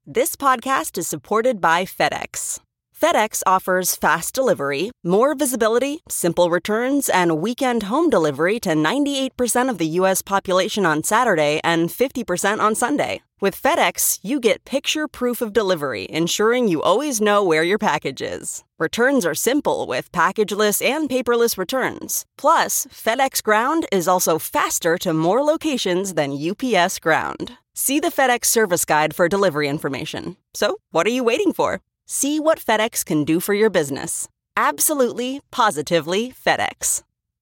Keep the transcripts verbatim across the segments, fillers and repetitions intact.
This podcast is supported by FedEx. FedEx offers fast delivery, more visibility, simple returns, and weekend home delivery to ninety-eight percent of the U S population on Saturday and fifty percent on Sunday. With FedEx, you get picture proof of delivery, ensuring you always know where your package is. Returns are simple with packageless and paperless returns. Plus, FedEx Ground is also faster to more locations than U P S Ground. See the FedEx service guide for delivery information. So, what are you waiting for? See what FedEx can do for your business. Absolutely, positively FedEx.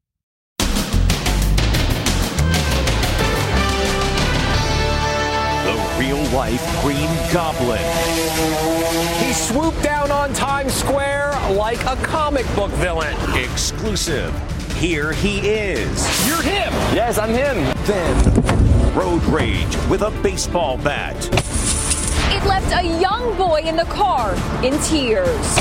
The real-life Green Goblin. He swooped down on Times Square like a comic book villain. Exclusive. Here he is. You're him. Yes, I'm him. Then, road rage with a baseball bat. It left a young boy in the car in tears.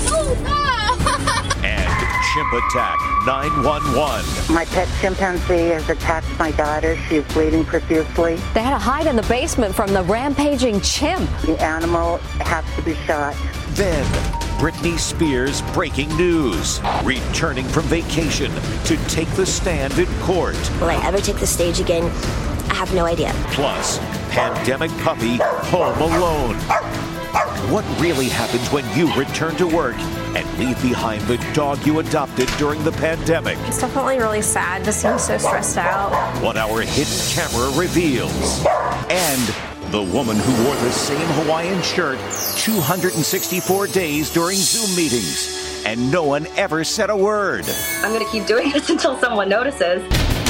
And chimp attack nine one one. My pet chimpanzee has attacked my daughter. She is bleeding profusely. They had to hide in the basement from the rampaging chimp. The animal has to be shot. Then, Britney Spears breaking news. Returning from vacation to take the stand in court. Will I ever take the stage again? I have no idea. Plus, pandemic puppy home alone. What really happens when you return to work and leave behind the dog you adopted during the pandemic? It's definitely really sad to see him so stressed out. What our hidden camera reveals. And the woman who wore the same Hawaiian shirt two hundred sixty-four days during Zoom meetings. And no one ever said a word. I'm going to keep doing this until someone notices.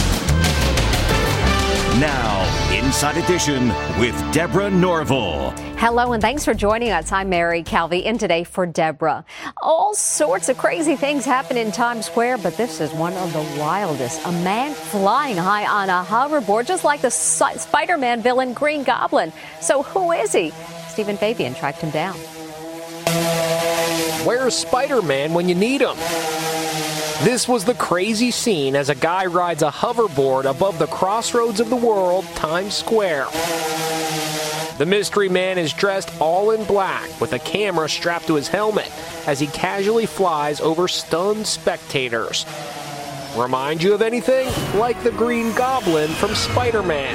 Now, Inside Edition with Deborah Norville. Hello, and thanks for joining us. I'm Mary Calvi, in today for Deborah. All sorts of crazy things happen in Times Square, but this is one of the wildest. A man flying high on a hoverboard, just like the Spider-Man villain Green Goblin. So who is he? Stephen Fabian tracked him down. Where's Spider-Man when you need him? This was the crazy scene as a guy rides a hoverboard above the crossroads of the world, Times Square. The mystery man is dressed all in black with a camera strapped to his helmet as he casually flies over stunned spectators. Remind you of anything? Like the Green Goblin from Spider-Man.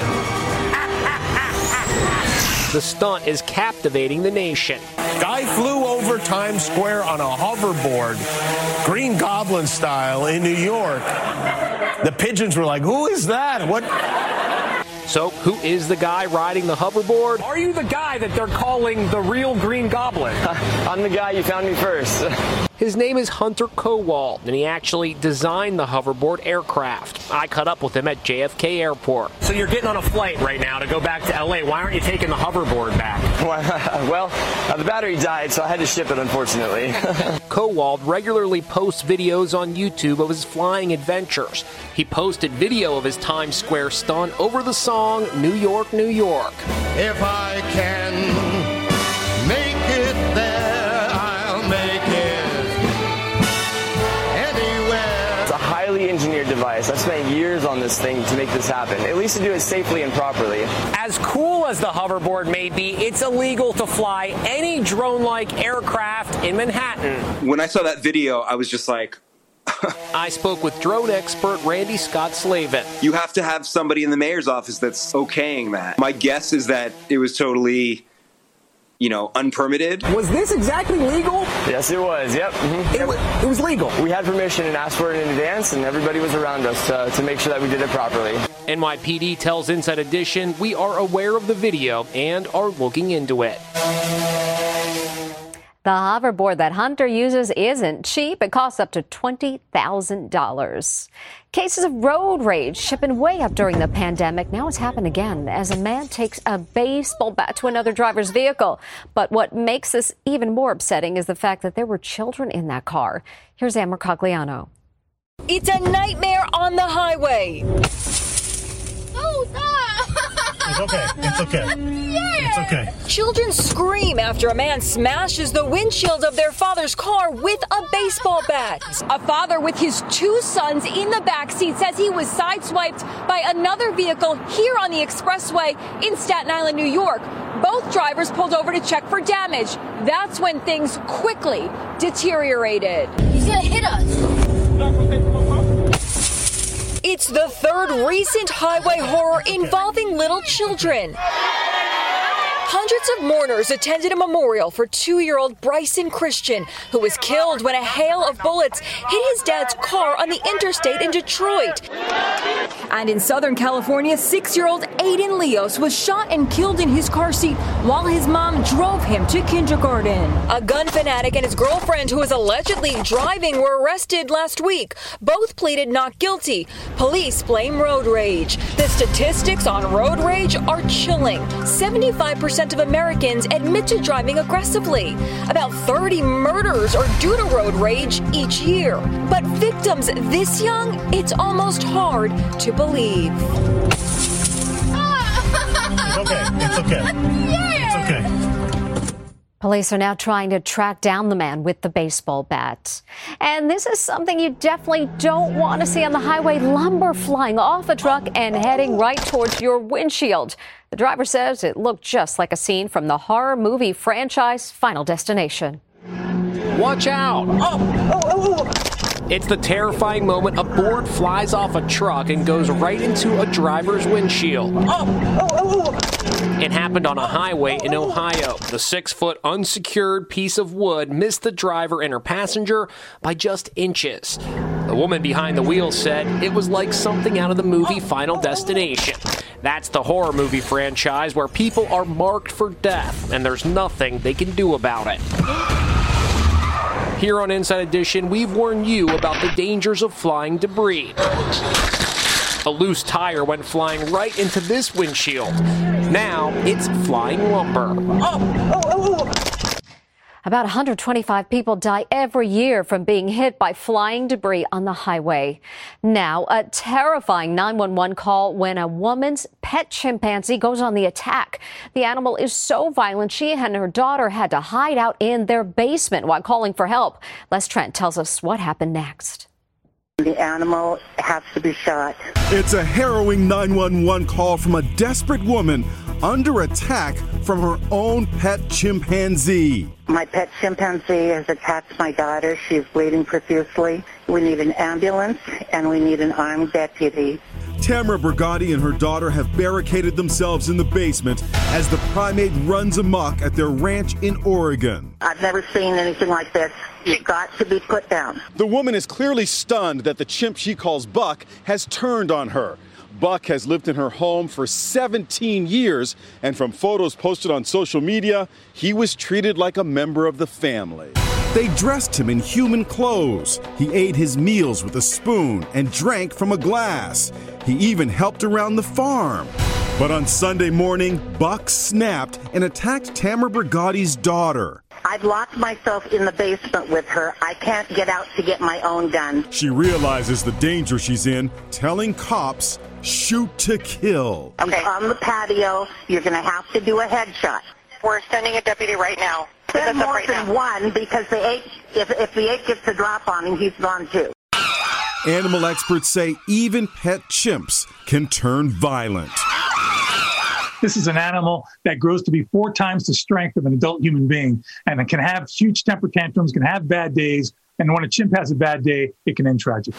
The stunt is captivating the nation. Guy flew over Times Square on a hoverboard, Green Goblin style, in New York. The pigeons were like, who is that? What? So, who is the guy riding the hoverboard? Are you the guy that they're calling the real Green Goblin? I'm the guy you found me first. His name is Hunter Kowald, and he actually designed the hoverboard aircraft. I caught up with him at J F K Airport. So you're getting on a flight right now to go back to L A. Why aren't you taking the hoverboard back? Well, uh, the battery died, so I had to ship it, unfortunately. Kowald regularly posts videos on YouTube of his flying adventures. He posted video of his Times Square stunt over the song New York, New York. If I can make it there, I'll make it anywhere. It's a highly engineered device. I've spent years on this thing to make this happen, at least to do it safely and properly. As cool as the hoverboard may be, it's illegal to fly any drone-like aircraft in Manhattan. When I saw that video, I was just like... I spoke with drone expert Randy Scott Slavin. You have to have somebody in the mayor's office that's okaying that. My guess is that it was totally, you know, unpermitted. Was this exactly legal? Yes, it was. Yep. Mm-hmm. It, was, it was legal. We had permission and asked for it in advance, and everybody was around us to, to make sure that we did it properly. N Y P D tells Inside Edition we are aware of the video and are looking into it. The hoverboard that Hunter uses isn't cheap. It costs up to twenty thousand dollars. Cases of road rage shipping way up during the pandemic. Now it's happened again as a man takes a baseball bat to another driver's vehicle. But what makes this even more upsetting is the fact that there were children in that car. Here's Amber Cogliano. It's a nightmare on the highway. Oh, stop! It's okay. It's okay. Yeah. It's okay. Children scream after a man smashes the windshield of their father's car with a baseball bat. A father with his two sons in the backseat says he was sideswiped by another vehicle here on the expressway in Staten Island, New York. Both drivers pulled over to check for damage. That's when things quickly deteriorated. He's gonna hit us. It's the third recent highway horror involving little children. Hundreds of mourners attended a memorial for two-year-old Bryson Christian, who was killed when a hail of bullets hit his dad's car on the interstate in Detroit. And in Southern California, six-year-old Aiden Leos was shot and killed in his car seat while his mom drove him to kindergarten. A gun fanatic and his girlfriend, who was allegedly driving, were arrested last week. Both pleaded not guilty. Police blame road rage. The statistics on road rage are chilling. seventy-five percent of Americans admit to driving aggressively. About thirty murders are due to road rage each year. But victims this young, it's almost hard to believe. It's okay. It's okay. It's okay. Police are now trying to track down the man with the baseball bat. And this is something you definitely don't want to see on the highway: lumber flying off a truck and heading right towards your windshield. The driver says it looked just like a scene from the horror movie franchise Final Destination. Watch out! Oh, oh, oh. It's the terrifying moment a board flies off a truck and goes right into a driver's windshield. Oh, oh, oh. It happened on a highway in Ohio. The six-foot unsecured piece of wood missed the driver and her passenger by just inches. The woman behind the wheel said it was like something out of the movie Final Destination. That's the horror movie franchise where people are marked for death, and there's nothing they can do about it. Here on Inside Edition, we've warned you about the dangers of flying debris. A loose tire went flying right into this windshield. Now it's flying lumber. Oh, oh, oh. About one hundred twenty-five people die every year from being hit by flying debris on the highway. Now, a terrifying nine one one call when a woman's pet chimpanzee goes on the attack. The animal is so violent, she and her daughter had to hide out in their basement while calling for help. Les Trent tells us what happened next. The animal has to be shot. It's a harrowing nine one one call from a desperate woman under attack from her own pet chimpanzee. My pet chimpanzee has attacked my daughter. She's bleeding profusely. We need an ambulance, and we need an armed deputy. Tamara Brigatti and her daughter have barricaded themselves in the basement as the primate runs amok at their ranch in Oregon. I've never seen anything like this. You've got to be put down. The woman is clearly stunned that the chimp she calls Buck has turned on her. Buck has lived in her home for seventeen years, and from photos posted on social media, he was treated like a member of the family. They dressed him in human clothes. He ate his meals with a spoon and drank from a glass. He even helped around the farm. But on Sunday morning, Buck snapped and attacked Tamara Brigatti's daughter. I've locked myself in the basement with her. I can't get out to get my own gun. She realizes the danger she's in, telling cops, shoot to kill. Okay, on the patio, you're going to have to do a headshot. We're sending a deputy right now. Send more right than now. One, because the ape, if, if the ape gets a drop on him, he's gone too. Animal experts say even pet chimps can turn violent. This is an animal that grows to be four times the strength of an adult human being, and it can have huge temper tantrums, can have bad days, and when a chimp has a bad day, it can end tragically.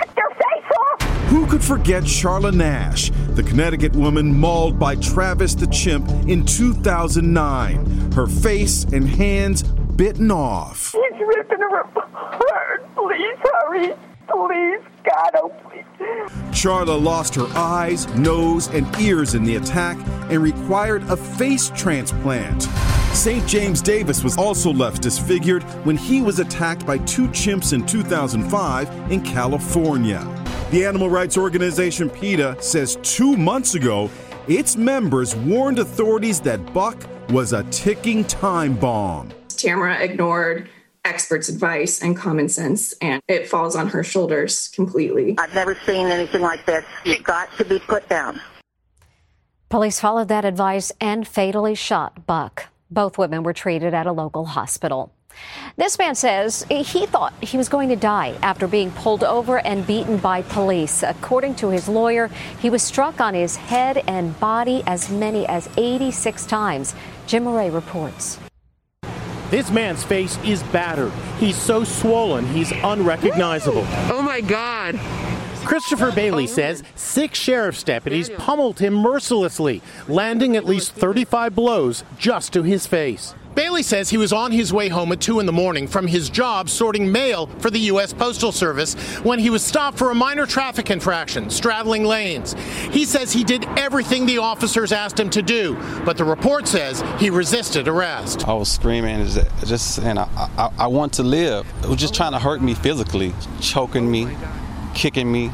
Who could forget Charla Nash, the Connecticut woman mauled by Travis the chimp in two thousand nine? Her face and hands bitten off. He's ripping her apart. Please hurry. Please, God, oh please. Charla lost her eyes, nose, and ears in the attack and required a face transplant. Saint James Davis was also left disfigured when he was attacked by two chimps in two thousand five in California. The animal rights organization PETA says two months ago, its members warned authorities that Buck was a ticking time bomb. Tamara ignored experts' advice and common sense, and it falls on her shoulders completely. I've never seen anything like this. You've got to be put down. Police followed that advice and fatally shot Buck. Both women were treated at a local hospital. This man says he thought he was going to die after being pulled over and beaten by police. According to his lawyer, he was struck on his head and body as many as eighty-six times. Jim Murray reports. This man's face is battered. He's so swollen, he's unrecognizable. Oh, my God. Christopher Bailey says six sheriff's deputies pummeled him mercilessly, landing at least thirty-five blows just to his face. Bailey says he was on his way home at two in the morning from his job sorting mail for the U S Postal Service when he was stopped for a minor traffic infraction, straddling lanes. He says he did everything the officers asked him to do, but the report says he resisted arrest. I was screaming, just saying, I, I, I want to live. It was just trying to hurt me physically, choking me, kicking me,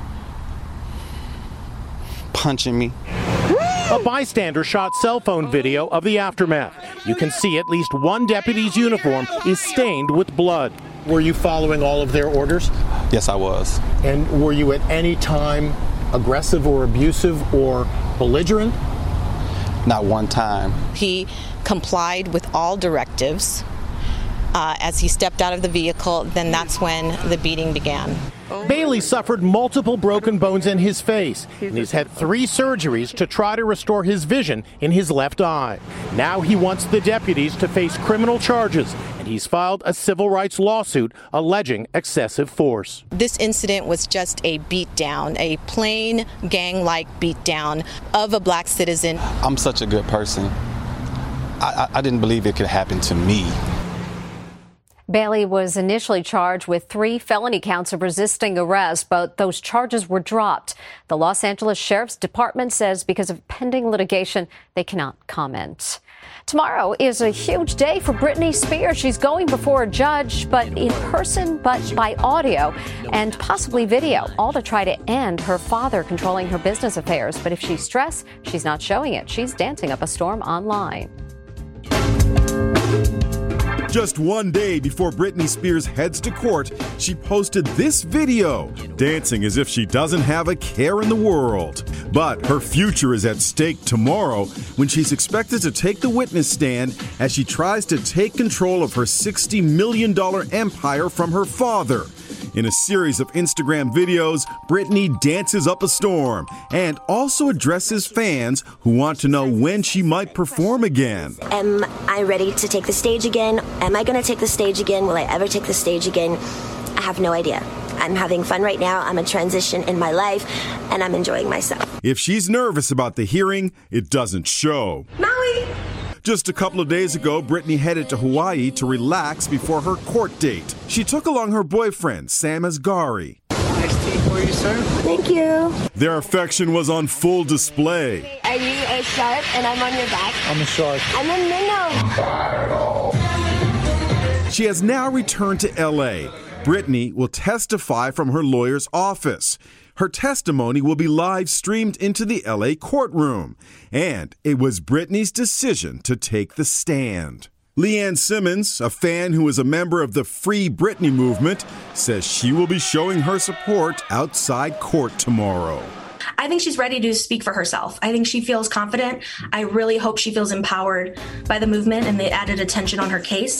punching me. A bystander shot cell phone video of the aftermath. You can see at least one deputy's uniform is stained with blood. Were you following all of their orders? Yes, I was. And were you at any time aggressive or abusive or belligerent? Not one time. He complied with all directives. Uh, as he stepped out of the vehicle, then that's when the beating began. Bailey suffered multiple broken bones in his face, and he's had three surgeries to try to restore his vision in his left eye. Now he wants the deputies to face criminal charges, and he's filed a civil rights lawsuit alleging excessive force. This incident was just a beatdown, a plain gang-like beatdown of a black citizen. I'm such a good person. I, I, I didn't believe it could happen to me. Bailey was initially charged with three felony counts of resisting arrest, but those charges were dropped. The Los Angeles Sheriff's Department says because of pending litigation, they cannot comment. Tomorrow is a huge day for Britney Spears. She's going before a judge, but in person, but by audio and possibly video, all to try to end her father controlling her business affairs. But if she's stressed, she's not showing it. She's dancing up a storm online. Just one day before Britney Spears heads to court, she posted this video, dancing as if she doesn't have a care in the world. But her future is at stake tomorrow when she's expected to take the witness stand as she tries to take control of her sixty million dollars empire from her father. In a series of Instagram videos, Britney dances up a storm and also addresses fans who want to know when she might perform again. Am I ready to take the stage again? Am I going to take the stage again? Will I ever take the stage again? I have no idea. I'm having fun right now. I'm in transition in my life, and I'm enjoying myself. If she's nervous about the hearing, it doesn't show. Maui! Just a couple of days ago, Britney headed to Hawaii to relax before her court date. She took along her boyfriend, Sam Asghari. Nice tea for you, sir. Thank you. Their affection was on full display. Are you a shark and I'm on your back? I'm a shark. I'm a minnow. She has now returned to L A. Britney will testify from her lawyer's office. Her testimony will be live streamed into the L A courtroom. And it was Britney's decision to take the stand. Leanne Simmons, a fan who is a member of the Free Britney movement, says she will be showing her support outside court tomorrow. I think she's ready to speak for herself. I think she feels confident. I really hope she feels empowered by the movement and the added attention on her case.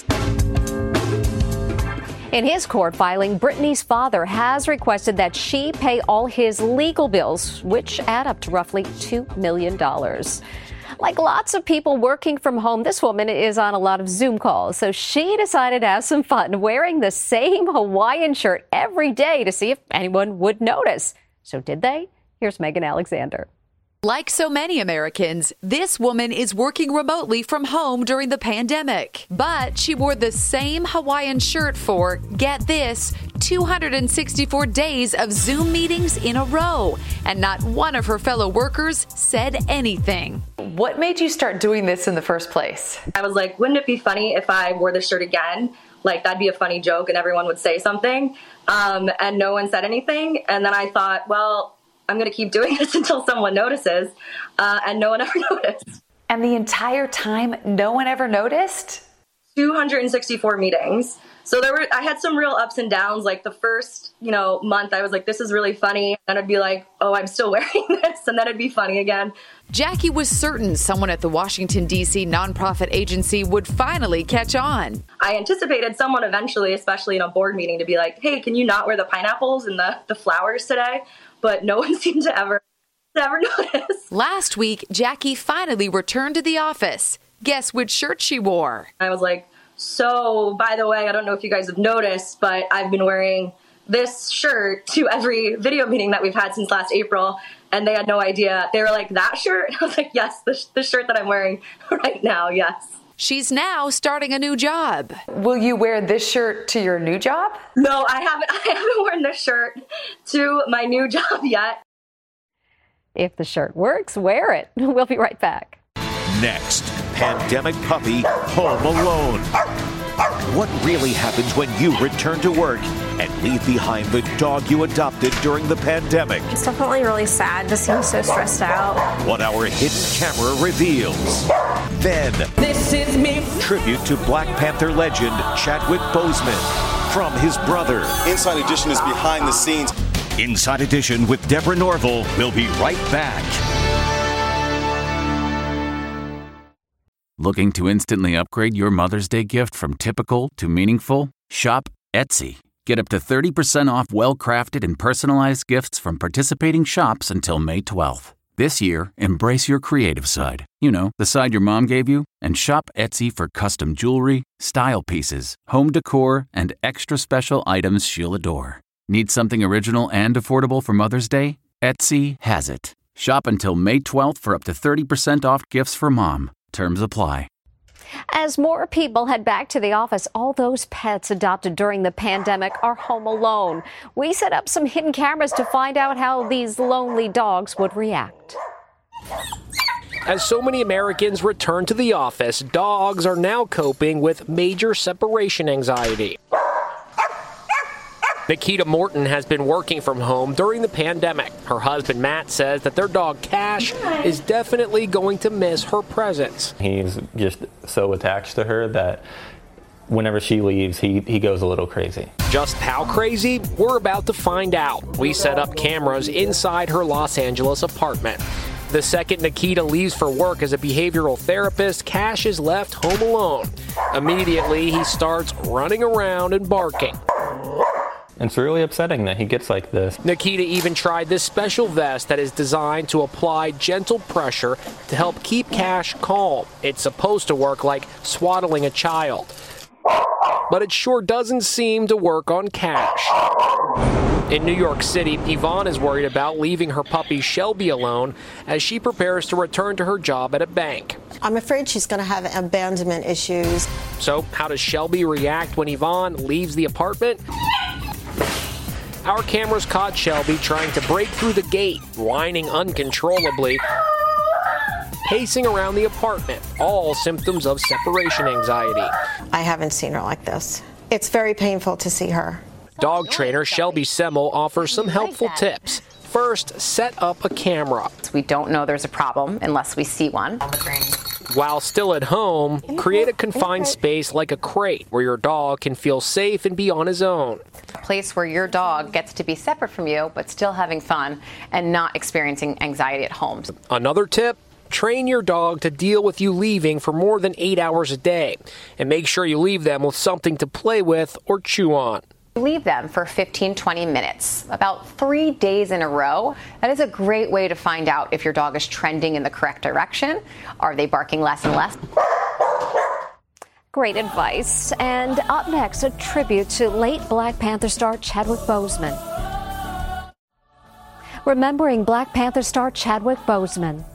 In his court filing, Britney's father has requested that she pay all his legal bills, which add up to roughly two million dollars. Like lots of people working from home, this woman is on a lot of Zoom calls, so she decided to have some fun wearing the same Hawaiian shirt every day to see if anyone would notice. So did they? Here's Megan Alexander. Like so many Americans, this woman is working remotely from home during the pandemic. But she wore the same Hawaiian shirt for, get this, two hundred sixty-four days of Zoom meetings in a row. And not one of her fellow workers said anything. What made you start doing this in the first place? I was like, wouldn't it be funny if I wore this shirt again? Like, that'd be a funny joke and everyone would say something. Um, and no one said anything. And then I thought, well, I'm going to keep doing this until someone notices, uh, and no one ever noticed. And the entire time, no one ever noticed? two hundred sixty-four meetings. So there were, I had some real ups and downs. Like the first, you know, month, I was like, this is really funny. And I'd be like, oh, I'm still wearing this. And then it'd be funny again. Jackie was certain someone at the Washington, D C nonprofit agency would finally catch on. I anticipated someone eventually, especially in a board meeting, to be like, hey, can you not wear the pineapples and the, the flowers today? But no one seemed to ever, to ever notice. Last week, Jackie finally returned to the office. Guess which shirt she wore? I was like, so, by the way, I don't know if you guys have noticed, but I've been wearing this shirt to every video meeting that we've had since last April, and they had no idea. They were like, that shirt? I was like, yes, the, sh- the shirt that I'm wearing right now, yes. She's now starting a new job. Will you wear this shirt to your new job? No, I haven't. I haven't worn this shirt to my new job yet. If the shirt works, wear it. We'll be right back. Next, pandemic puppy home alone. What really happens when you return to work and leave behind the dog you adopted during the pandemic? It's definitely really sad to seem so stressed out. What our hidden camera reveals. Then, this is me. Tribute to Black Panther legend Chadwick Boseman from his brother. Inside Edition is behind the scenes. Inside Edition with Deborah Norville. We'll be right back. Looking to instantly upgrade your Mother's Day gift from typical to meaningful? Shop Etsy. Get up to thirty percent off well-crafted and personalized gifts from participating shops until May twelfth. This year, embrace your creative side. You know, the side your mom gave you. And shop Etsy for custom jewelry, style pieces, home decor, and extra special items she'll adore. Need something original and affordable for Mother's Day? Etsy has it. Shop until May twelfth for up to thirty percent off gifts for mom. Terms apply. As more people head back to the office, all those pets adopted during the pandemic are home alone. We set up some hidden cameras to find out how these lonely dogs would react. As so many Americans return to the office, dogs are now coping with major separation anxiety. Nikita Morton has been working from home during the pandemic. Her husband, Matt, says that their dog, Cash, is definitely going to miss her presence. He's just so attached to her that whenever she leaves, he, he goes a little crazy. Just how crazy? We're about to find out. We set up cameras inside her Los Angeles apartment. The second Nikita leaves for work as a behavioral therapist, Cash is left home alone. Immediately, he starts running around and barking. It's really upsetting that he gets like this. Nikita even tried this special vest that is designed to apply gentle pressure to help keep Cash calm. It's supposed to work like swaddling a child. But it sure doesn't seem to work on Cash. In New York City, Yvonne is worried about leaving her puppy Shelby alone as she prepares to return to her job at a bank. I'm afraid she's going to have abandonment issues. So how does Shelby react when Yvonne leaves the apartment? Our cameras caught Shelby trying to break through the gate, whining uncontrollably, pacing around the apartment, all symptoms of separation anxiety. I haven't seen her like this. It's very painful to see her. Dog trainer Shelby Semmel offers some helpful tips. First, set up a camera. We don't know there's a problem unless we see one. While still at home, create a confined space like a crate where your dog can feel safe and be on his own. A place where your dog gets to be separate from you, but still having fun and not experiencing anxiety at home. Another tip, train your dog to deal with you leaving for more than eight hours a day. And make sure you leave them with something to play with or chew on. Leave them for fifteen, twenty minutes, about three days in a row. That is a great way to find out if your dog is trending in the correct direction. Are they barking less and less? Great advice. And up next, a tribute to late Black Panther star Chadwick Boseman. Remembering Black Panther star Chadwick Boseman.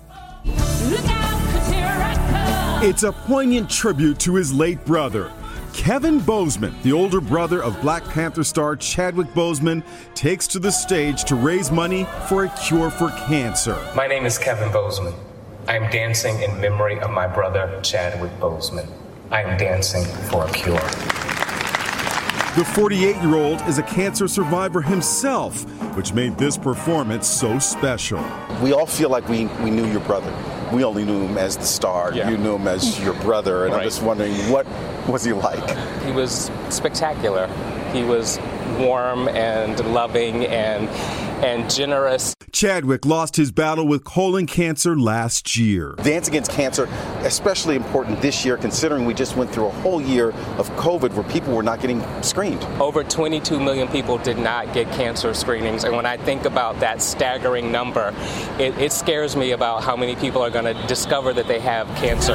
It's a poignant tribute to his late brother. Kevin Boseman, the older brother of Black Panther star Chadwick Boseman, takes to the stage to raise money for a cure for cancer. My name is Kevin Boseman. I am dancing in memory of my brother Chadwick Boseman. I am dancing for a cure. The forty-eight-year-old is a cancer survivor himself, which made this performance so special. We all feel like we, we knew your brother. we only knew him as the star. Yeah. You knew him as your brother, and Right. I'm just wondering, what was he like? He was spectacular. He was warm and loving and and generous. Chadwick lost his battle with colon cancer last year. Dance Against Cancer, especially important this year, considering we just went through a whole year of COVID where people were not getting screened. Over twenty-two million people did not get cancer screenings. And when I think about that staggering number, it, it scares me about how many people are going to discover that they have cancer.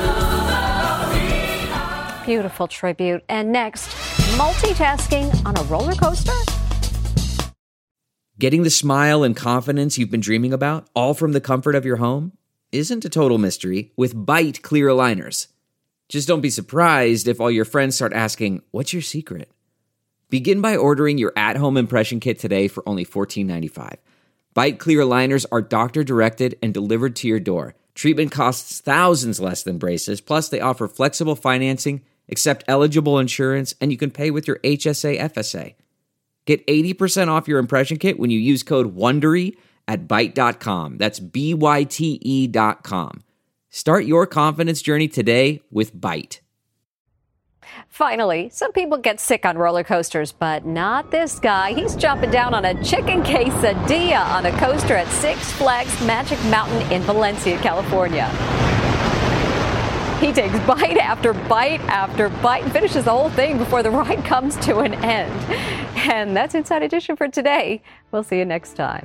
Beautiful tribute. And next, multitasking on a roller coaster? Getting the smile and confidence you've been dreaming about, all from the comfort of your home, isn't a total mystery with Byte clear aligners. Just don't be surprised if all your friends start asking, "What's your secret?" Begin by ordering your at-home impression kit today for only fourteen ninety-five. Byte clear aligners are doctor-directed and delivered to your door. Treatment costs thousands less than braces, plus they offer flexible financing, accept eligible insurance, and you can pay with your H S A F S A. Get eighty percent off your impression kit when you use code WONDERY at byte dot com. That's B Y T E dot com. Start your confidence journey today with Byte. Finally, some people get sick on roller coasters, but not this guy. He's jumping down on a chicken quesadilla on a coaster at Six Flags Magic Mountain in Valencia, California. He takes bite after bite after bite and finishes the whole thing before the ride comes to an end. And that's Inside Edition for today. We'll see you next time.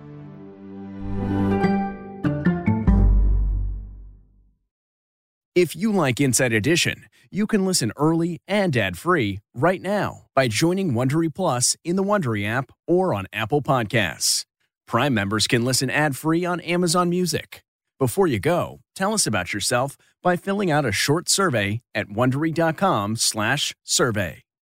If you like Inside Edition, you can listen early and ad-free right now by joining Wondery Plus in the Wondery app or on Apple Podcasts. Prime members can listen ad-free on Amazon Music. Before you go, tell us about yourself by filling out a short survey at Wondery dot com slash survey.